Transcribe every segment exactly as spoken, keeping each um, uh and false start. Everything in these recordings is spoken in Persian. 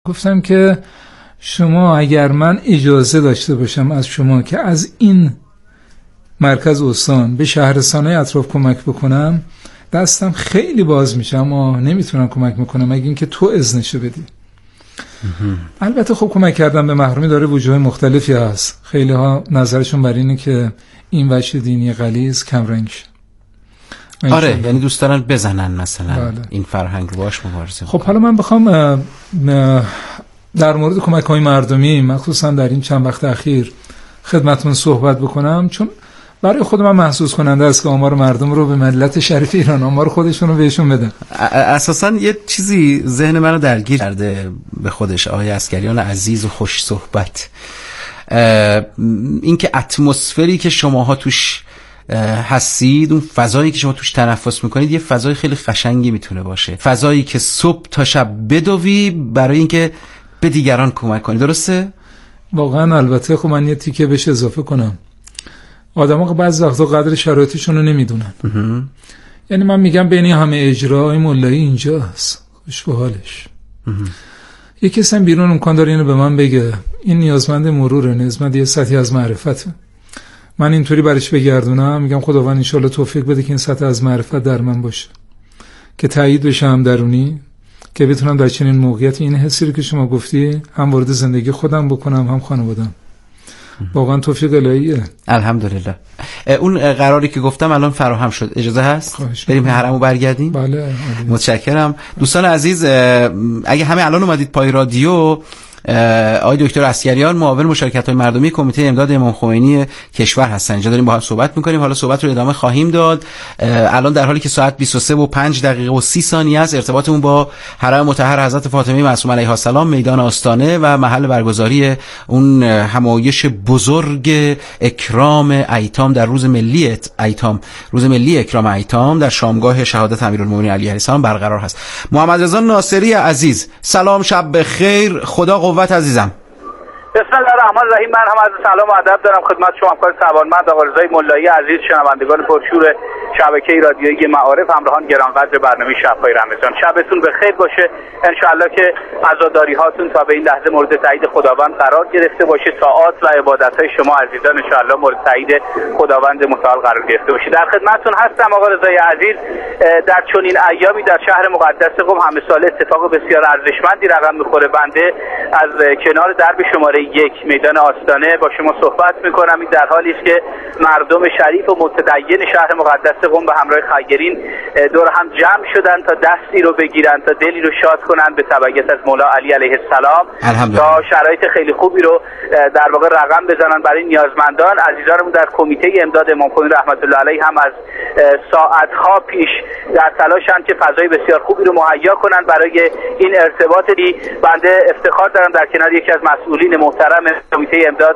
گفتم که شما اگر من اجازه داشته باشم از شما که از این مرکز استان به شهرستان‌های اطراف کمک بکنم، دستم خیلی باز میشه، اما نمیتونم کمک میکنم مگه اینکه تو اذنشو بدی. البته خب کمک کردن به محرومی داره وجوه مختلفی هست. خیلی ها نظرشون بر اینه که این وجه دینی غلیظ کمرنگ شه. آره، یعنی دوست دارن بزنن مثلا بله. این فرهنگ رو باش مبارزه. خب حالا من بخوام در مورد کمک‌های مردمی مخصوصا در این چند وقت اخیر خدمتتون صحبت بکنم، چون برای خود من محسوس کننده است که آمار مردم رو به ملت شریف ایران آمار خودشون رو بهشون بدن. اساسا یه چیزی ذهن منو درگیر کرده به خودش، آقای عسگریان عزیز و خوش صحبت، این که اتمسفری که شماها توش هستید، اون فضایی که شما توش تنفس میکنید، یه فضای خیلی قشنگی میتونه باشه، فضایی که صبح تا شب بدوی برای اینکه به دیگران کمک کنی. درسته؟ واقعا. البته خب من یه تیکه بهش اضافه کنم، آدم‌ها بعضی وقتا قدر شرایطشون رو نمیدونن. یعنی من میگم بین همه اجرای مولایی اینجاست، خوش به حالش. یه کسی هم بیرون امکان داره اینو به من بگه، این نیازمند مروره، نیازمند یه سطحی از معرفته. من اینطوری برش بگردونم، میگم خداوند انشالله توفیق بده که این سطح از معرفت در من باشه، که تایید بشم درونی، که بتونم در چنین موقعیت این حسی رو که شما گفتی هم وارد زندگی خودم بکنم هم خانواده‌ام. واقعا توفیق الهیه. الحمدلله. اون قراری که گفتم الان فراهم شد، اجازه هست بریم حرمو برگردیم؟ بله. متشکرم. دوستان عزیز، اگه همه الان اومدید پای رادیو، آقای دکتر عسگریان معاون مشارکت‌های مردمی کمیته امداد امام خمینی کشور هستن. اینجا داریم با هم صحبت می‌کنیم. حالا صحبت رو ادامه خواهیم داد. الان در حالی که ساعت بیست و سه و پنج دقیقه و سی ثانیه است، ارتباطمون با حرم مطهر حضرت فاطمه معصومه علیها السلام، میدان آستانه و محل برگزاری اون همایش بزرگ اکرام ایتام در روز ملی ایتام، روز ملی اکرام ایتام در شامگاه شهادت امیرالمومنین علی علیه السلام برقرار هست. محمد رضا ناصری عزیز، سلام، شب بخیر، خدا قوت عزیزم. بسم الله الرحمن الرحیم. من هم از سلام و ادب دارم خدمت شما همکار توانمند آقا رضای ملایی عزیز، شنوندگان پرشور شبکه رادیویی معارف، همراهان گرانقدر برنامه شب‌های رمضان. شبتون بخیر باشه. ان شاءالله که عزاداری هاتون تا به این لحظه مورد تایید خداوند قرار گرفته باشه، طاعات و عبادت‌های شما عزیزان ان شاءالله مورد تایید خداوند متعال قرار گرفته باشه. در خدمتتون هستم آقا رضای عزیز. در چنین ایامی در شهر مقدس قم همه سال اتفاق بسیار ارزشمندی رقم می‌خوره. بنده از کنار درب شماره یک میدان آستانه با شما صحبت میکنم. این در حالی است که مردم شریف و متدین شهر مقدس قم به همراه خیرین دور هم جمع شدن تا دستی رو بگیرن، تا دلی رو شاد کنن به تبعیت از مولا علی علیه السلام، تا شرایط خیلی خوبی رو در واقع رقم بزنن برای نیازمندان. عزیزانمون در کمیته امداد امام خمینی رحمت الله علیه هم از ساعتها پیش در تلاشن که فضای بسیار خوبی رو مهیا کنن برای این ارتباط دی. بنده افتخار دارم در کنار یکی از مسئولین محترم کمیته امداد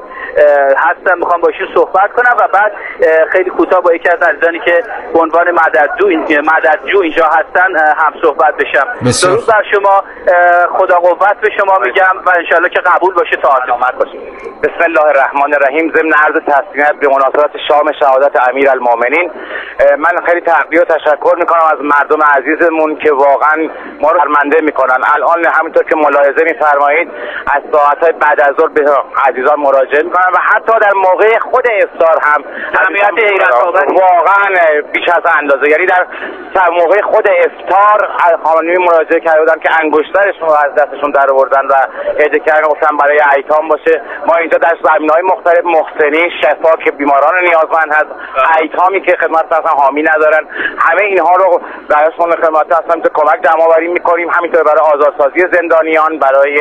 هستم، میخوام با ایشون صحبت کنم و بعد خیلی کوتاه با یکی از عزیزانی که به عنوان مددجو مددجو اینجا هستن هم صحبت بشم. درود بر شما، خدا قوت به شما میگم و انشالله که قبول باشه تا آمد باشه. بسم الله الرحمن الرحیم. ضمن عرض تسلیت به مناسبت شام شهادت امیرالمومنین، من خیلی تقدیر و تشکر میکنم از مردم عزیزمون که واقعا ما رو شرمنده میکنن. الان همینطور که ملاحظه میفرمایید از ساعت‌های بعد از ظهر به عزیزان مراجعه میکنن و حتی در موقع خود افطار هم جمعیت حیرت‌آور واقعا بیش از اندازه، یعنی در موقع خود افطار خانمی مراجعه کردن که انگشترشون رو از دستشون در آوردن و هدیه کردن، گفتن برای ایتام باشه. ما اینجا در زمینه‌های مختلف محسنی، شفا که بیماران نیازمند هست، ایتامی که خدمت اصلا حامی ندارن، همه اینها رو برایشون خدمت اصلا کمک جمع‌آوری می‌کنیم. همینطور برای آزادسازی زندانیان، برای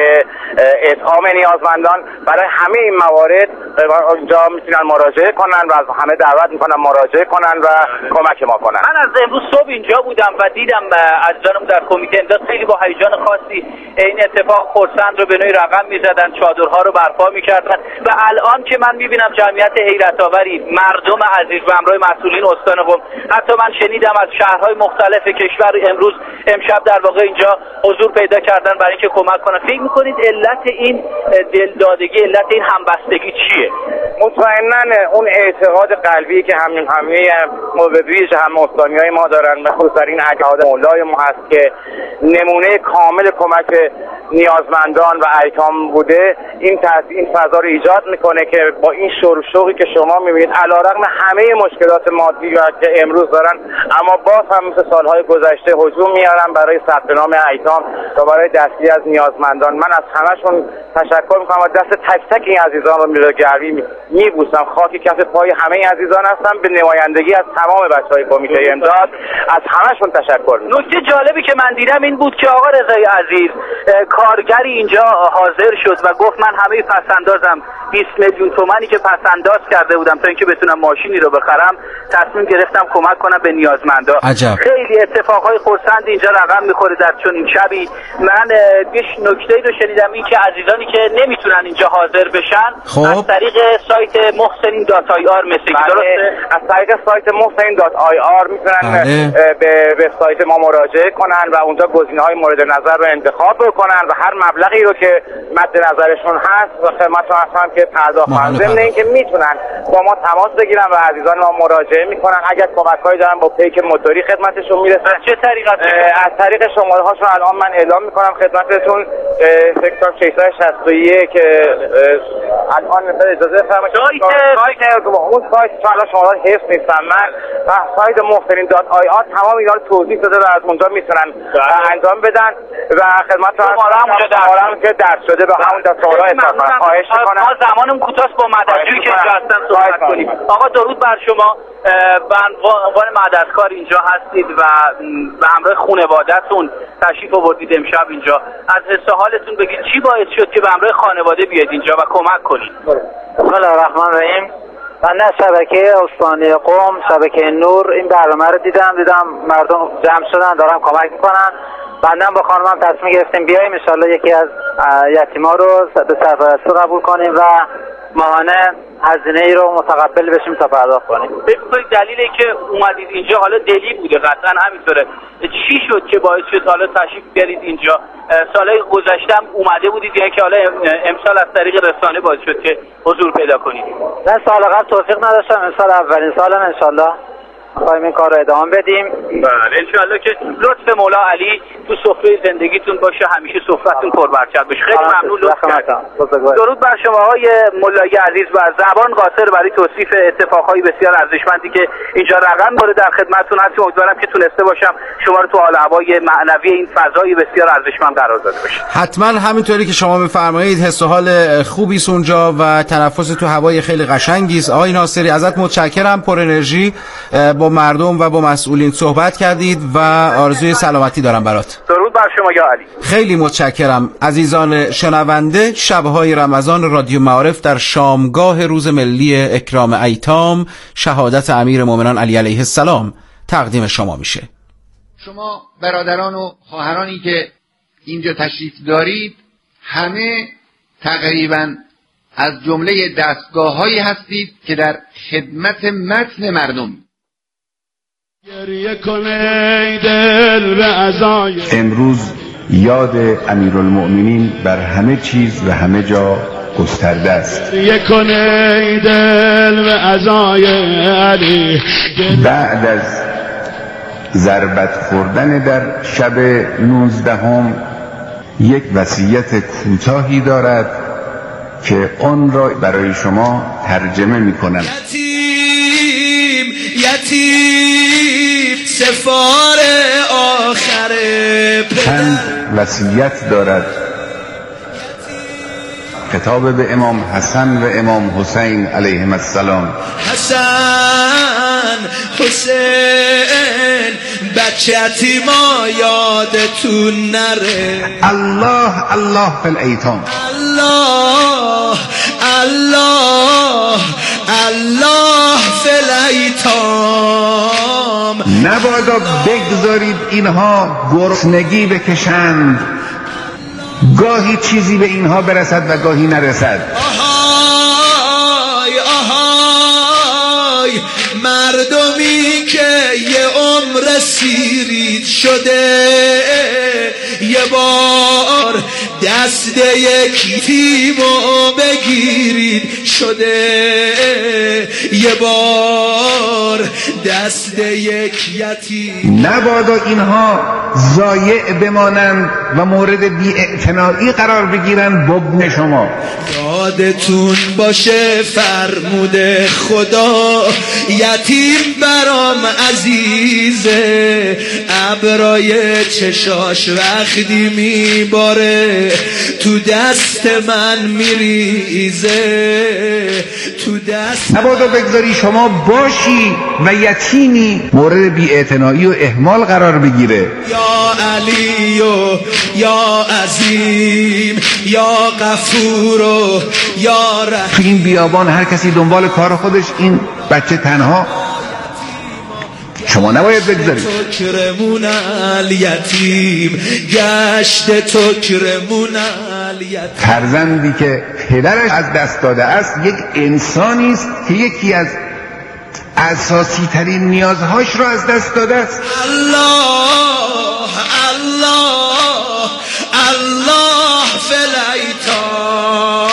اطعام نیازمندان، برای همه این موارد اینجا میتونن مراجعه کنن و از همه دعوت میکنن مراجعه کنن و کمک ما کنن. من از امروز صبح اینجا بودم و دیدم عزیزانم در کمیته امداد خیلی با هیجان خاصی این اتفاق خرسند رو به نوعی رقم میزدن، چادرها رو برپا میکردن و الان که من میبینم جمعیت حیرت آوری، مردم عزیز و همراه مسئولین استان قم، حتی من شنیدم از شهرهای مختلف کشور امروز امشب در واقع اینجا حضور پیدا کردن برای اینکه کمک کنن. فکر میکنید علت این دلدادگی، علت این همبستگی چیه؟ مطمئناً اون اعتقاد قلبی که همین همه موجودی هم استانیای ما دارن و خصوصا این اجهاد مولای ما هست که نمونه کامل کمک نیازمندان و ایتام بوده، این این فضا رو ایجاد میکنه که با این شور و شوقی که شما میبینید علیرغم همه مشکلات مادی که امروز دارن، اما باز هم مثل سالهای گذشته هجوم میارن برای ثبت نام ایتام و برای دستگیری از نیازمندان. من از همشون تشکر میکنم و دست تک تک این عزیزان رو میره گروی میبوسم. خاک کف پای همه این عزیزان هستم به نمایندگی از تمام بچهای کمیته امداد. از همشون تشکر میکنم. نکته جالبی که من دیدم این بود که آقا رضای عزیز کارگری اینجا حاضر شد و گفت من همه پسندازم بیست میلیون تومانی که پسنداز کرده بودم تا اینکه بتونم ماشینی رو بخرم، تصمیم گرفتم کمک کنم به نیازمندان. عجب. خیلی اتفاقای خرسند اینجا رقم میخوره در چنین شبی. من یک نکته‌ای رو شنیدم، این که عزیزانی که نمیتونن اینجا حاضر بشن خوب. از طریق سایت محسنین دات آی آر مثل درسته از طریق سایت محسنین دات آی آر میتونن به به سایت ما مراجعه کنن و اونجا گزینه‌های مورد نظر رو انتخاب بکنن و هر مبلغی رو که مد نظرشون هست و خدمتتون هستم که پرداخت کنن. ضمن اینکه میتونن با ما تماس بگیرن و عزیزان ما مراجعه میکنن. اگر کمک‌هایی دارن با پیک موتوری خدمتشون میرسه. چه طریقه؟ از طریق شماره هاشون الان من اعلام میکنم خدمتتون. سکتور ششصد و شصت و یک الان مثلا اجازه بفرمایید سایت اون سایت الان شماره حفظ نیستم من و سایت محسنین دات آی آر تمام اینا رو توضیح داده و از اونجا میتونن انجام بدن و خدمتتون شماره‌ام که درس شده به همون دسته‌ها اطلاع خواهش می‌کنم. ما زمانم کوتاست با مددجویی که اینجا هستن صحبت کنیم. آقا درود بر شما. به عنوان مددکار اینجا هستید و به همراه خانواده‌تون تشریف آوردید امشب اینجا. از حس حالتون بگید چی باعث شد که به همراه خانواده بیاید اینجا و کمک کنید؟ بسم الله الرحمن الرحیم. من از شبکه استانی قم، شبکه نور این برنامه رو دیدم دیدم مردم جمع شدن دارن کمک میکنن. بندم با خانمم تصمیم گرفتیم بیاییم ان شاءالله یکی از یتیما رو به سرپرستی قبول کنیم و ماهانه هزینه ای رو متقبل بشیم تا پرداخت کنیم. فکر کنید دلیلی که اومدید اینجا حالا دلی بوده قطعا همینطوره، چی شد که باعث شد حالا تشریف بیارید اینجا؟ سالهای گذشته هم اومده بودید یا که حالا امسال از طریق رسانه باعث شد که حضور پیدا کنید؟ نه سال قبل توفیق نداشتم، امسال اولین سالم ان شاء الله می‌خوایم این کار رو ادامه بدیم. بله ان شاء الله که لطف مولا علی تو سفره زندگیتون باشه، همیشه سفره‌تون پربرکت بشه. خیلی ممنون لطف کردید. درود بر شما آقای مولای عزیز و زبان قاصر برای توصیف اتفاقهای بسیار ارزشمندی که اینجا رقم داره. در خدمتتون هستم، امیدوارم که تونسته باشم شما رو تو حال هوای معنوی این فضای بسیار ارزشمند قرار داده باشم. حتما همینطوری که شما بفرمایید حس و حال خوبی است اونجا و تنفس تو هوای خیلی قشنگی است. آقای ناصری ازت متشکرم، پر انرژی با مردم و با مسئولین صحبت کردید و آرزوی سلامتی دارم برات. درود بر شما یا علی. خیلی متشکرم. عزیزان شنونده، شب‌های رمضان رادیو معارف در شامگاه روز ملی اکرام ایتام شهادت امیرالمومنین علی علیه السلام تقدیم شما میشه. شما برادران و خواهرانی که اینجا تشریف دارید همه تقریبا از جمله دستگاه‌هایی هستید که در خدمت متن مردم. امروز یاد امیرالمؤمنین بر همه چیز و همه جا گسترده است. بعد از ضربت خوردن در شب نوزدهم یک وصیت کوتاهی دارد که آن را برای شما ترجمه می‌کنم. یتیم یتیم سفار آخر چند وصیت دارد. خطاب به امام حسن و امام حسین علیهم السلام. حسن حسین بچه یتیما یادتون نره. الله الله فی الایتام. الله الله الله فی الایتام. نباید بگذارید اینها گرسنگی بکشند، گاهی چیزی به اینها برسد و گاهی نرسد. آهای آهای مردمی که یه عمر سیرید شده، یه بار دست یک تیمو بگیرید شده یه بار دست یک یتیم. نبادا اینها ضایع بمانند و مورد بی‌اعتنایی قرار بگیرن ببن شما. یادتون باشه فرموده خدا یتیم برام عزیزه، ابرای چشاش وقتی میباره تو دست من میریزه، تو دست. نبادا بگذاری شما باشی و یتیمی مورد بی‌اعتنایی و اهمال قرار بگیره. یا علی و یا عظیم یا غفور و یا رحیم. تو این بیابان هر کسی دنبال کار خودش، این بچه تنها، شما نباید بگذارید. تکرمون الیتیم گشت تکرمون الیتیم. فرزندی که پدرش از دست داده است یک انسانی است که یکی از اساسی ترین نیازهاش را از دست داده است. الله الله الله فلیتا.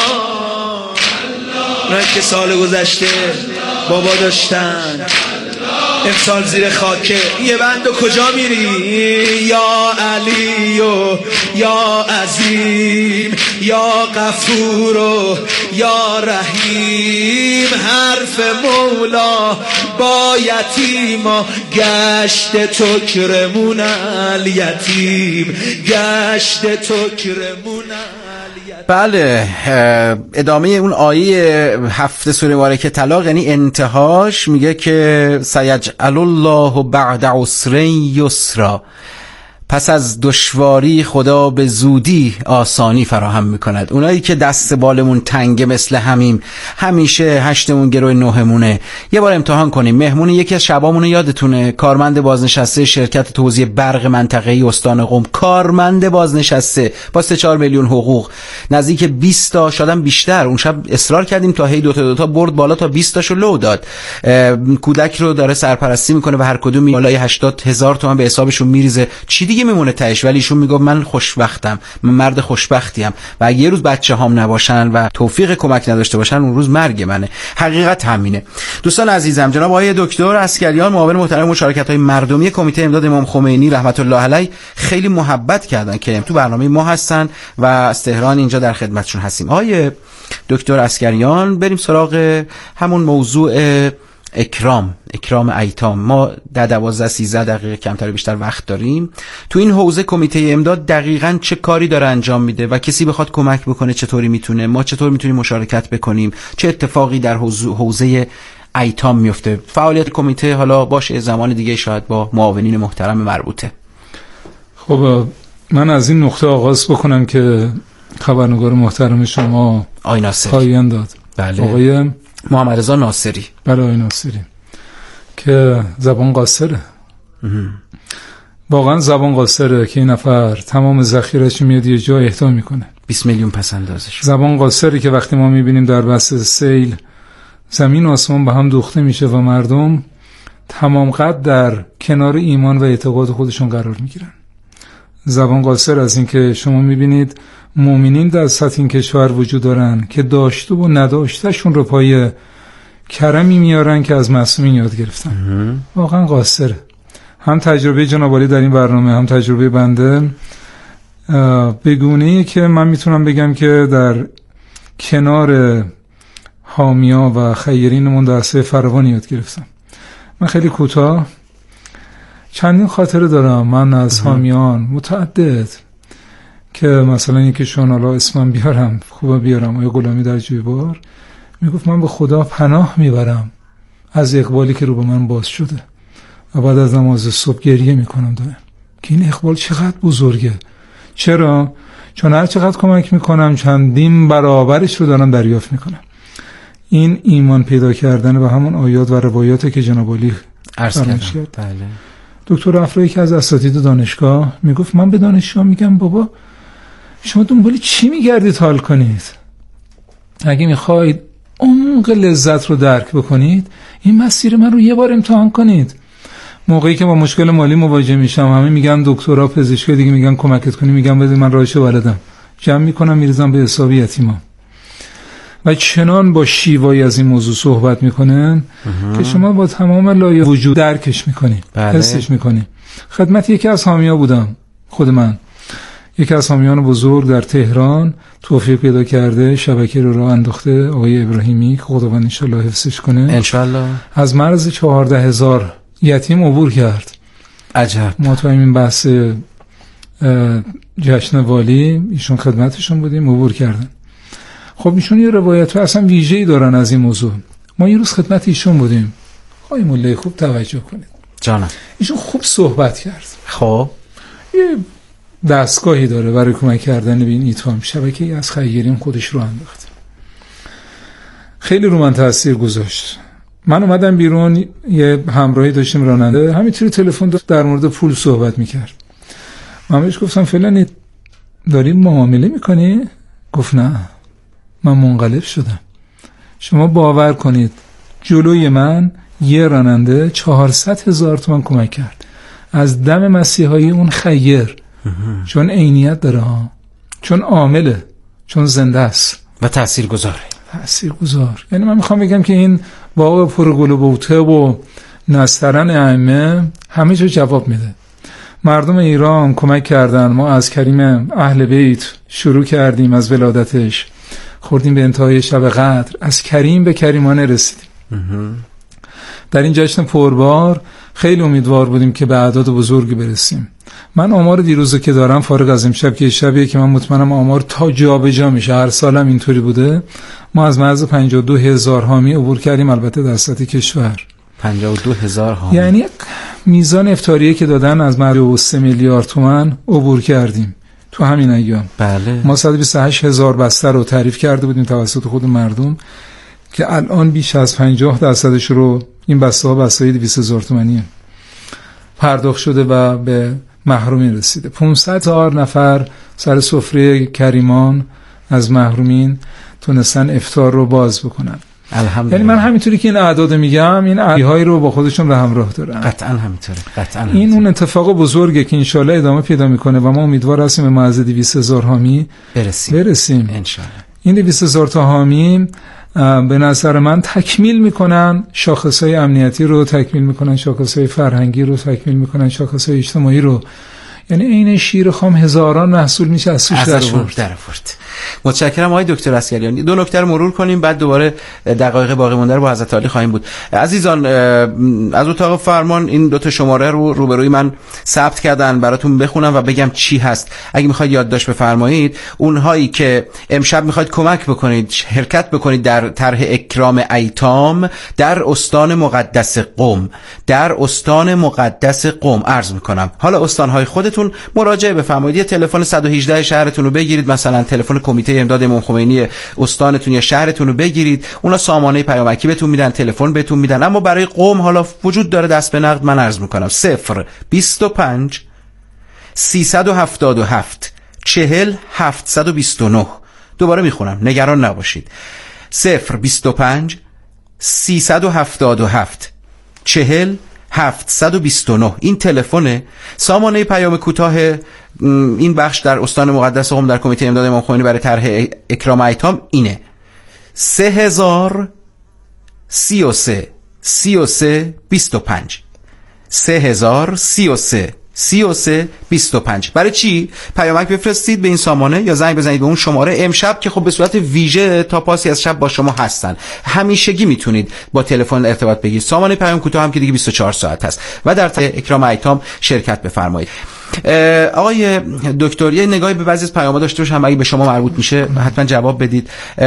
نه که سال گذشته بابا داشتن امسال زیر خاکه، یه بندو کجا میری؟ یا علی و یا عظیم یا غفور و یا رحیم. حرف مولا با یتیما گشت تکرمون الیتیم گشت تکرمون. بله، ادامه اون آیه هفت سوره مبارکه طلاق، یعنی انتهاش میگه که سیجعل الله بعد عسر یسرا، پس از دشواری خدا به زودی آسانی فراهم میکند. اونایی که دست بالمون تنگه مثل همیم، همیشه هشتمون گروه نهمونه، یه بار امتحان کنیم. مهمون یکی از شبامون یادتونه، کارمند بازنشسته شرکت توزیع برق منطقه‌ای استان قم، کارمند بازنشسته با سه چهار میلیون حقوق، نزدیک بیست تا شدن بیشتر. اون شب اصرار کردیم تا هی دوتا دوتا برد بالا تا بیست تاشو لو داد. کودک رو داره سرپرستی میکنه و هر کدوم بالای هشتاد هزار تومان به حسابشون میریزه. چی دیگه میمونه تهش؟ ولی ایشون میگه من خوشبختم، من مرد خوشبختیم و اگه یه روز بچه هام نباشن و توفیق کمک نداشته باشن اون روز مرگ منه. حقیقت همینه. دوستان عزیزم، جناب آقای دکتر عسگریان، معاون محترم مشارکت‌های مردمی کمیته امداد امام خمینی رحمت الله علیه، خیلی محبت کردن که تو برنامه ما هستن و از تهران اینجا در خدمتشون هستیم. آقای دکتر عسگریان، بریم سراغ همون موضوع اکرام اکرام ایتام. ما در دوازده سیزده دقیقه کمتر بیشتر وقت داریم. تو این حوزه کمیته امداد دقیقاً چه کاری داره انجام میده و کسی بخواد کمک بکنه چطوری میتونه؟ ما چطور میتونیم مشارکت بکنیم؟ چه اتفاقی در حوزه ایتام میفته؟ فعالیت کمیته حالا باشه زمان دیگه شاید با معاونین محترم مربوطه. خب من از این نقطه آغاز بکنم که خبرنگار محترم شما آقای ناصری پایان داد. بله. آقای محمد رضا ناصری. بله آقای ناصری که زبان قاصره. واقعا زبان قاصره که این نفر تمام ذخیره‌اش میاد یه جا اهدا میکنه. بیست میلیون پس اندازش. زبان قاصره که وقتی ما میبینیم در بحث سیل زمین و آسمان به هم دوخته میشه و مردم تمام قد در کنار ایمان و اعتقاد خودشون قرار میگیرن. زبان قاصر از این که شما میبینید مؤمنین در سطح این کشور وجود دارن که داشته و نداشتهشون رو پای کرمی میارن که از معصومین یاد گرفتن. واقعا قاصره. هم تجربه جناب عالی در این برنامه، هم تجربه بنده، به گونه‌ای که من میتونم بگم که در کنار حامیا و خیرینمون درسه فراوانی یاد گرفتم. من خیلی کوتاه چندین خاطره دارم من از حامیان متعدد که مثلا یکیشون حالا اسمم بیارم، خوبه بیارم، آیا غلامی در جویبار میگفت من به خدا پناه میبرم از اقبالی که رو به من باز شده و بعد از نماز صبح گریه میکنم دارم که این اقبال چقدر بزرگه. چرا؟ چون هر چقدر کمک میکنم چندین برابرش رو دارم دریافت میکنم. این ایمان پیدا کردن به همون آیات و روایاتی که جناب عالی عرض کرد. بله. دکتر افرایی که از اساتید دانشگاه میگفت من به دانشجوها میگم بابا شما دنبال چی میگردید حال کنید؟ اگه میخواید عمق لذت رو درک بکنید این مسیر من رو یه بار امتحان کنید. موقعی که با مشکل مالی مواجه میشم همه میگن دکترا پزشکی دیگه میگن کمکت کنی، میگم بده من راهشو بلدم. جمع میکنم میریزم به حساب یتیما و چنان با شیوایی از این موضوع صحبت میکنن که شما با تمام لایه وجود درکش میکنی، بله. حسش میکنی. خدمت یکی از حامیا بودم، خود من یکی از حامیان بزرگ در تهران توفیق پیدا کرده، شبکه رو راه انداخته، آقای ابراهیمی که خداوند انشالله حفظش کنه، انشالله از مرز چهارده هزار یتیم عبور کرد. عجب. ما تو این بحث جشن والی ایشون خدمتشون بودیم، عبور کردن. خب ایشون یه روایت اصلا ویژه‌ای دارن از این موضوع. ما یه روز خدمت ایشون بودیم. آقای مولایی خوب توجه کنید جانم. ایشون خوب صحبت کرد. خب یه دستگاهی داره برای کمک کردن به این ایتام، شبکه‌ای از خیرین خودش رو انداخت. خیلی رو من تاثیر گذاشت. من اومدم بیرون، یه همراهی داشتیم راننده، همینطوری تلفن در مورد پول صحبت میکرد. من بهش گفتم فلانی داری معامله میکنی؟ گفت نه، من منقلب شدم. شما باور کنید جلوی من یه راننده چهارصد هزار تومان کمک کرد از دم مسیحایی اون خیر، چون عینیت داره ها، چون عامله، چون زنده است و تأثیر گذاره. تأثیر گذار. یعنی من میخوام بگم که این واقع پرگل و بوته و نسترن ائمه همه جا جواب میده. مردم ایران کمک کردن، ما از کریم اهل بیت شروع کردیم، از ولادتش خوردیم به انتهای شب قدر، از کریم به کریمانه رسیدیم. در این جشن پربار خیلی امیدوار بودیم که به اعداد بزرگی برسیم. من آمار دیروزو که دارم فارغ از امشب که شبیه که من مطمئنم آمار تا جا به جا میشه، هر سالم اینطوری بوده، ما از مرز پنجاه و دو هزار حامی عبور کردیم، البته در سطح کشور پنجاه و دو هزار حامی، یعنی میزان افطاریه که دادن از مرز و سه میلیارد تومان عبور کردیم تو همین ایام. بله. ما صد و بیست و هشت هزار بسته رو تعریف کرده بودیم توسط خود مردم که الان بیش از پنجاه درصدش رو این بسته ها بسته دویست هزار تومانیه پرداخت شده و به محرومین رسیده. پانصد هزار نفر سر سفره کریمان از محرومین تونستن افطار رو باز بکنن. الحمدلله. یعنی من همینطوری که این اعداد میگم، این اعدادهایی رو با خودشون به همراه دارن. قطعا همینطوره. قطعا همینطوره. این اون اتفاق بزرگه که انشالله ادامه پیدا میکنه و ما امیدوار هستیم به معرض دویست هزار حامی برسیم. برسیم. انشالله. این دویست هزار تا حامی به نظر من تکمیل میکنن شاخصهای امنیتی رو، تکمیل میکنن شاخصهای فرهنگی رو، تکمیل میکنن شاخصهای اجتماعی رو. یعنی این شیر خام هزاران محصول میشه از سوش در آورد. متشکرم آقای دکتر عسگریان. دو نکته رو مرور کنیم بعد دوباره دقایق باقی مونده رو با حضرت عالی خواهیم بود. عزیزان از اتاق فرمان این دو تا شماره رو روبروی من ثبت کردن، براتون بخونم و بگم چی هست. اگه میخواید یادداشت بفرمایید، اونهایی که امشب میخواید کمک بکنید، شرکت بکنید در طرح اکرام ایتام در استان مقدس قم، در استان مقدس قم عرض میکنم. حالا استانهای خودتون مراجعه بفرمایید، یه تلفن صد و هجده شهرتون رو بگیرید، مثلا تلفن کمیته امداد امام خمینی استانتون یا شهرتون رو بگیرید، اونا سامانه پیامکی بهتون میدن، تلفن بهتون میدن. اما برای قم حالا وجود داره دست به نقد، من عرض میکنم صفر بیست و پنج سیصد و هفتاد و هفت چهل هفتصد و بیست و نه. دوباره میخونم نگران نباشید، صفر بیست و پنج سیصد و هفتاد و هفت چهل هفتصد و بیست و نه. این تلفن سامانه پیام کوتاه این بخش در استان مقدس قم در کمیته امداد امام خمینی برای طرح اکرام ایتام اینه: سه هزار سی و سه سی و سه بیست و پنج سه هزار سی و سه سی و سه بیست و پنج. برای چی؟ پیامک بفرستید به این سامانه یا زنگ بزنید به اون شماره امشب که خب به صورت ویژه تا پاسی از شب با شما هستن. همیشگی میتونید با تلفن ارتباط بگیرید. سامانه پیام کوتاه هم که دیگه بیست و چهار ساعت هست و در اکرام ایتام شرکت بفرمایید. آقای دکتر یه نگاهی به بعضی از پیام‌ها داشته باشم، اگه به شما مربوط میشه حتما جواب بدید.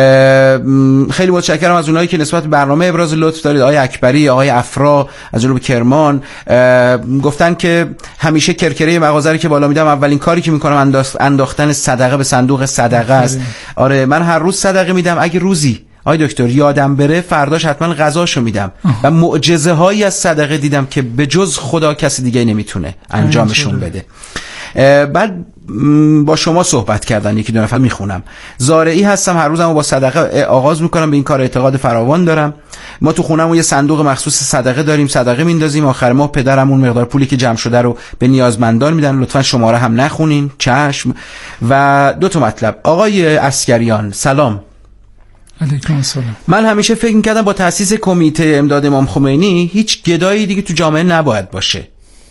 خیلی متشکرم از اونایی که نسبت به برنامه ابراز لطف دارید. آقای اکبری، آقای افرا از جنوب کرمان گفتن که همیشه کرکره مغازه که بالا میدم اولین کاری که میکنم انداختن صدقه به صندوق صدقه است. آره من هر روز صدقه میدم، اگه روزی آی دکتر یادم بره فرداش حتما غذاشو میدم. و معجزه هایی از صدقه دیدم که به جز خدا کسی دیگه نمیتونه انجامشون بده. بعد با شما صحبت کردن، یکی دو نفر میخونم. زارعی هستم، هر روزم با صدقه آغاز میکنم، به این کار اعتقاد فراوان دارم. ما تو خونمون یه صندوق مخصوص صدقه داریم، صدقه میندازیم، آخر ماه پدرمون مقدار پولی که جمع شده رو به نیازمندان میدن. لطفاً شماره هم نخونین. چشم. و دو تا مطلب. آقای عسگریان سلام. علیکم السلام. من همیشه فکر می‌کردم با تأسیس کمیته امداد امام خمینی هیچ گدایی دیگه تو جامعه نباید باشه،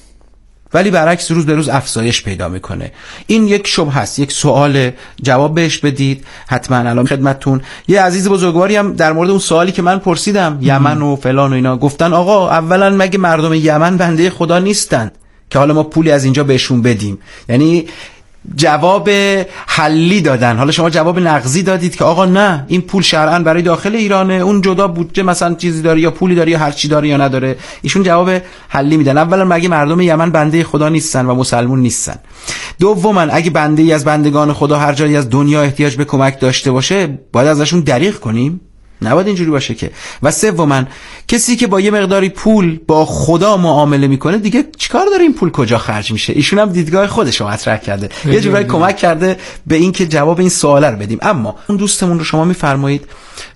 ولی برعکس روز به روز افزایش پیدا میکنه. این یک شبهه است، یک سوال، جواب بهش بدید. حتما الان خدمتتون. یه عزیز بزرگواری هم در مورد اون سوالی که من پرسیدم یمن و فلان و اینا گفتن آقا اولا مگه مردم یمن بنده خدا نیستن که حالا ما پولی از اینجا بهشون بدیم؟ یعنی جواب حلی دادن. حالا شما جواب نقضی دادید که آقا نه، این پول شرعاً برای داخل ایرانه، اون جدا بودجه مثلا چیزی داره یا پولی داره یا هر چی داره یا نداره. ایشون جواب حلی میدن. اولا مگه مردم یمن بنده خدا نیستن و مسلمون نیستن؟ دوما اگه بنده ای از بندگان خدا هر جایی از دنیا احتیاج به کمک داشته باشه باید ازشون دریغ کنیم؟ نباید اینجوری باشه که. و سوما کسی که با یه مقداری پول با خدا معامله میکنه دیگه چیکار داره این پول کجا خرج میشه؟ ایشون هم دیدگاه خودش رو مطرح کرده، یه جورایی کمک کرده به این که جواب این سوالا رو بدیم. اما اون دوستمون رو شما میفرمایید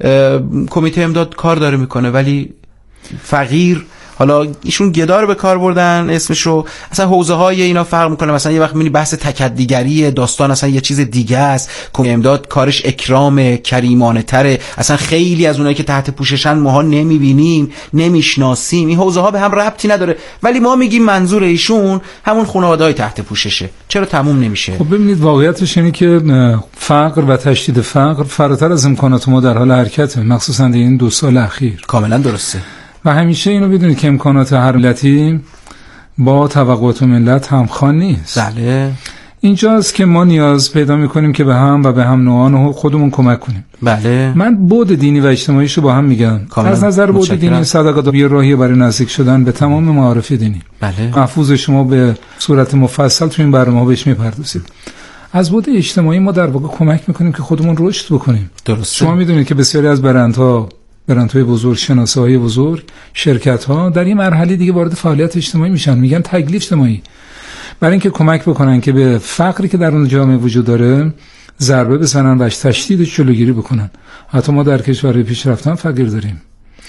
کمیته امداد کار داره میکنه ولی فقیر، حالا ایشون گدا رو به کار بردن اسمش رو، اصلا حوزه های اینا فرق میکنه. مثلا یه وقت میبینی بحث تکدیگریه، داستان اصلا یه چیز دیگه است. کمیته امداد کارش اکرام، کریمانه تره. اصلا خیلی از اونایی که تحت پوششن ماها نمیبینیم، نمیشناسیم. این حوزه ها به هم ربطی نداره، ولی ما میگیم منظور ایشون همون خانواده‌های تحت پوششه. چرا تموم نمیشه؟ خب ببینید واقعیتش اینه که فقر و تشدید فقر فراتر از امکانات ما در حال حرکته، مخصوصا در این دو سال اخیر. کاملا درسته. و همیشه اینو بدونید که امکانات هر ملتی با توقعات ملت همخوان نیست. بله. اینجاست که ما نیاز پیدا میکنیم که به هم و به هم نوعان خودمون کمک کنیم. بله. من بعد دینی و اجتماعیشو با هم میگم. از نظر بعد دینی صدقه یه راهی برای نزدیک شدن به تمام معارف دینی. بله. محفوظ شما به صورت مفصل تو این برنامه بهش میپردازید. از بعد اجتماعی ما در واقع کمک میکنیم که خودمون رشد بکنیم. درسته. شما میدونید که بسیاری از برندها، برندهای بزرگ، شناسه‌های بزرگ، شرکت‌ها در این مرحله دیگه وارد فعالیت اجتماعی میشن، میگن تکلیف اجتماعی، برای اینکه کمک بکنن که به فقری که در اون جامعه وجود داره ضربه بزنن و از تشدیدش جلوگیری بکنن. حتی ما در کشورهای پیشرفته هم فقیر داریم.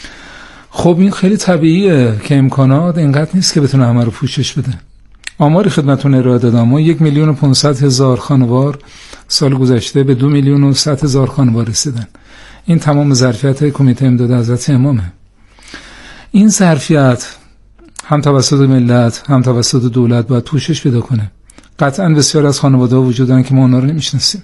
خب این خیلی طبیعیه که امکانات اینقدر نیست که بتونه همه رو پوشش بده. آماری خدمتتون ارائه دادم، ما یک میلیون و پانصد هزار خانوار سال گذشته به دو میلیون و صد هزار خانوار رسیدن. این تمام ظرفیت کمیته امداد حضرت امامه. این ظرفیت هم توسط ملت هم توسط دولت باید پوشش پیدا کنه. قطعا بسیار از خانواده‌ها وجود دارن که ما اونها رو نمیشناسیم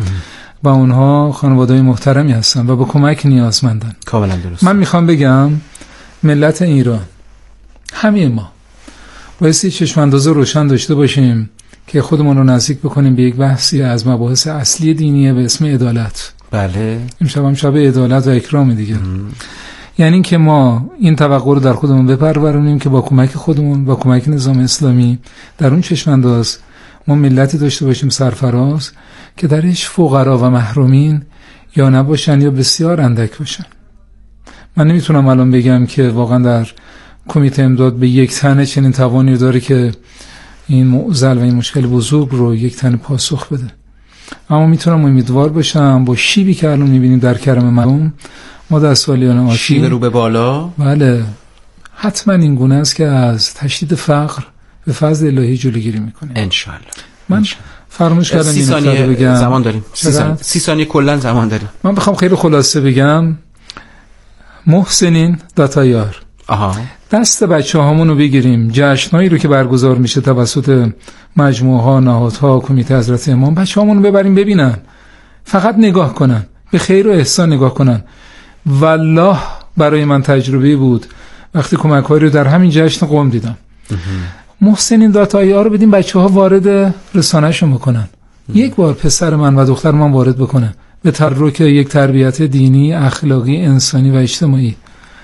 و اونها خانواده‌های محترمی هستن و با کمک نیازمندن. کاملا درست. من میخوام بگم ملت ایران، همه ما بایستی چشم‌انداز روشن داشته باشیم که خودمون رو نزدیک بکنیم به یک بحثی از مباحث اصلی دینیه به اسم عدالت. بله. امشب هم شب عدالت و اکرام دیگه. ام. یعنی این که ما این توقع رو در خودمون بپرورونیم که با کمک خودمون، با کمک نظام اسلامی در اون چشم‌انداز ما ملتی داشته باشیم سرفراز که درش فقرا و محرومین یا نباشن یا بسیار اندک باشن. من نمیتونم الان بگم که واقعا در کمیته امداد به یک تنه چنین توانی داره که این معضل و این مشکل بزرگ رو یک تنه پاسخ بده، اما میتونم امیدوار باشم با شیبی که الان میبینیم در کرم مردم ما در سالیان آتی شیب رو به بالا، بله حتما این گونه است که از تشدید فقر به فضل الهی جلوگیری میکنه انشالله. من فراموش کردم سی ثانیه بگم. زمان داریم. سی ثانیه سی ثانیه کلا زمان داریم. من بخوام خیلی خلاصه بگم، محسنین داتایار آها دست بچه هامون رو بگیریم، جشنایی رو که برگزار میشه توسط مجموعه ها، نهادها، کمیته حضرت امام، بچه هامون رو ببریم ببینن، فقط نگاه کنن، به خیر و احسان نگاه کنن. والله برای من تجربه بود وقتی کمک هایی رو در همین جشن قم دیدم. محسنین داتایی ها رو بدیم بچه ها وارد رسانه شون بکنن، یک بار پسر من و دختر من وارد بکنن به تبرک یک تربیت دینی، اخلاقی، انسانی و اجتماعی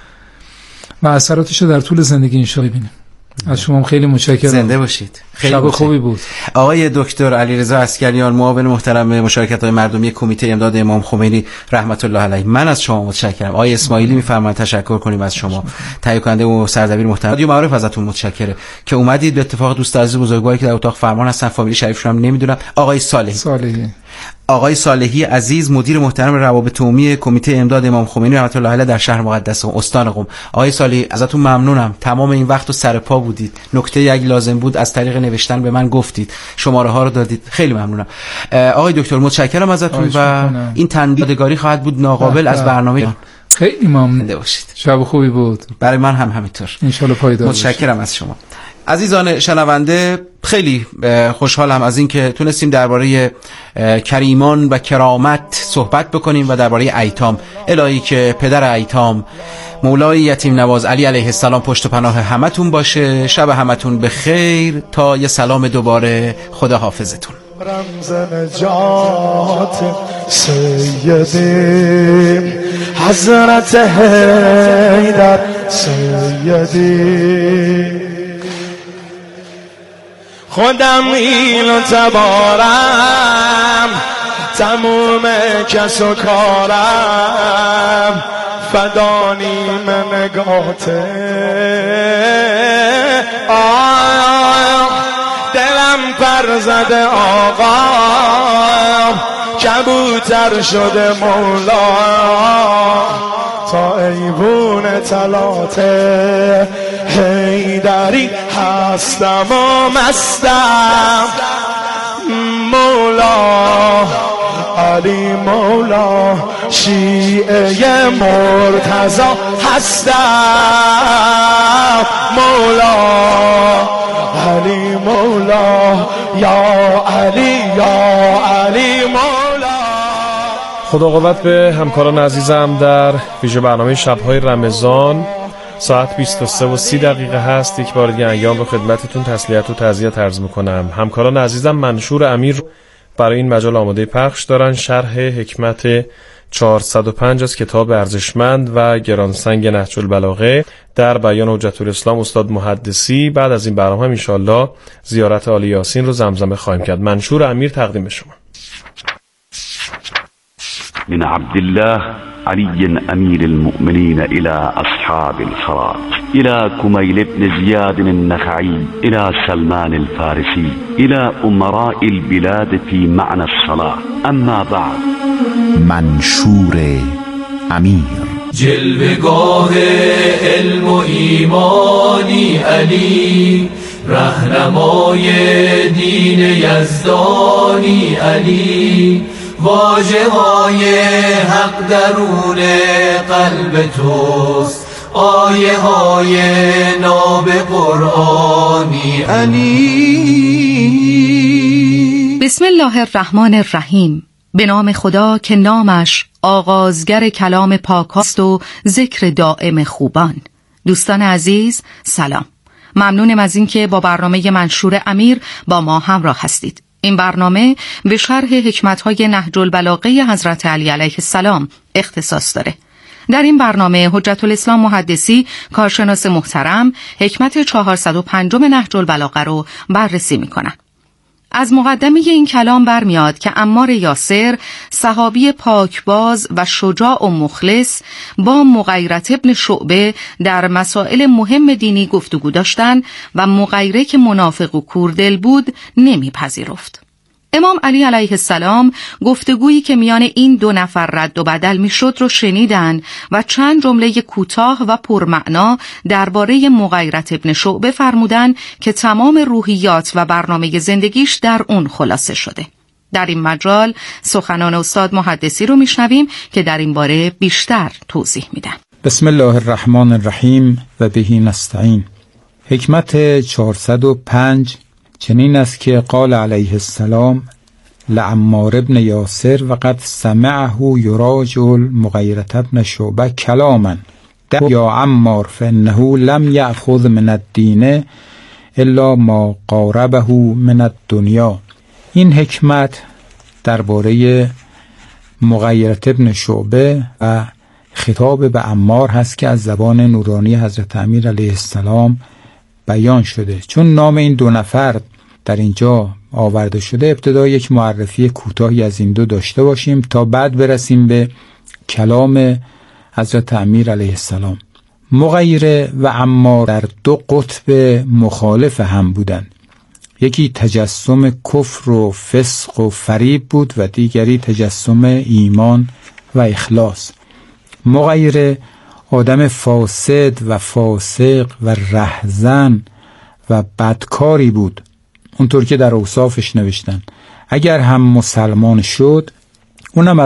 و اثراتش رو در طول زندگی انشاءالله ببینیم. از شما خیلی متشکرم. زنده باشید. خیلی شب خوبی بود. آقای دکتر علیرضا عسگریان، معاون محترم مشارکت‌های مردمی کمیته امداد امام خمینی رحمت الله علیه، من از شما متشکرم. آقای اسماعیلی می‌فرمایند تشکر کنیم از شما، تهیه کننده و سردبیر محترم رادیو معارف، ازتون متشکرم که اومدید. به اتفاق دوست عزیز بزرگواری که در اتاق فرمان هستن، فامیلی شریفشون هم نمیدونم، آقای صالحی صالحی آقای صالحی عزیز مدیر محترم روابط عمومی کمیته امداد امام خمینی رحمت الله علیه در شهر مقدس استان قم. آقای صالحی ازتون ممنونم، تمام این وقت و سر پا بودید، نکته اگه لازم بود از طریق نوشتن به من گفتید، شماره ها رو دادید، خیلی ممنونم. آقای دکتر متشکرم ازتون و این تنبیه‌گاری خواهد بود ناقابل از برنامه. خیلی ممنون باشید. شب خوبی بود. برای من هم همینطور. ان شاء الله پایدار. متشکرم از شما. عزیزان شنونده، خیلی خوشحالم از این که تونستیم درباره کریمان و کرامت صحبت بکنیم و درباره ایتام. الهی که پدر ایتام مولای یتیم نواز علی علیه السلام پشت و پناه همتون باشه. شب همتون به خیر تا یه سلام دوباره. خدا حافظتون. رمز نجات سیدی حضرت حیدر سیدی، خودم اینو تبارم تموم کس و کارم، فدانی من نگاته آه دلم پر زده آقا، کبوتر شده مولا، تا ایوون طلات حیدری هستم و مستم، مولا علی مولا شیعه مرتضی هستم، مولا علی مولا یا علی یا علی مولا. خدا قوت به همکاران عزیزم در ویژه برنامه شب‌های رمضان. ساعت بیست و سه و سی دقیقه هست. یک بار دیگه ایام رو خدمتتون تسلیت و تعزیت عرض میکنم. همکاران عزیزم منشور امیر برای این مجال آماده پخش دارن. شرح حکمت چهارصد و پنج از کتاب ارزشمند و گرانسنگ نهج البلاغه در بیان حجت الاسلام استاد محدثی. بعد از این برنامه هم انشالله زیارت آل یاسین رو زمزمه خواهیم کرد. منشور امیر تقدیم شما. من عبد الله علي أمير المؤمنين إلى أصحاب الفرات، إلى كميل بن زياد النخعي، إلى سلمان الفارسي، إلى أمراء البلاد في معنى الصلاة. أما بعد. منشور امیر. جلوه‌گاه علم و ایمانی علی، رهنمای دین یزدانی علی، واژه های حق درون قلب توست، آیه های ناب قرآنی علی. بسم الله الرحمن الرحیم. به نام خدا که نامش آغازگر کلام پاکاست و ذکر دائم خوبان. دوستان عزیز سلام، ممنونم از این که با برنامه منشور امیر با ما همراه هستید. این برنامه به شرح حکمت‌های نهج البلاغه حضرت علی علیه السلام اختصاص داره. در این برنامه حجت الاسلام محدثی کارشناس محترم حکمت چهارصد و پنج نهج البلاغه رو بررسی می‌کنن. از مقدمه این کلام برمیاد که عمار یاسر صحابی پاکباز و شجاع و مخلص با مغیرة ابن شعبه در مسائل مهم دینی گفتگو داشتن و مغیره که منافق و کوردل بود نمیپذیرفت. امام علی علیه السلام گفتگویی که میان این دو نفر رد و بدل میشد رو شنیدن و چند جمله کوتاه و پرمعنا درباره مغیرة ابن شعبه فرمودن که تمام روحیات و برنامه زندگیش در اون خلاصه شده. در این مجال سخنان استاد محدثی رو میشنویم که در این باره بیشتر توضیح میدن. بسم الله الرحمن الرحیم و بهی نستعین. حکمت چهارصد و پنج چنین است که قال علیه السلام لعمار ابن یاسر و قد سمعه یراجع المغیرة ابن شعبه کلاما یا عمار فانه لم یأخذ من الدین الا ما قاربه من الدنیا. این حکمت درباره مغیرة ابن شعبه و خطاب به عمار هست که از زبان نورانی حضرت امیر علیه السلام بیان شده. چون نام این دو نفر در اینجا آورده شده، ابتدا یک معرفی کوتاهی از این دو داشته باشیم تا بعد برسیم به کلام حضرت امیر علیه السلام. مغیره و عمار در دو قطب مخالف هم بودند. یکی تجسم کفر و فسق و فریب بود و دیگری تجسم ایمان و اخلاص. مغیره آدم فاسد و فاسق و رهزن و بدکاری بود، اونطور که در اوصافش نوشتن. اگر هم مسلمان شد، اونم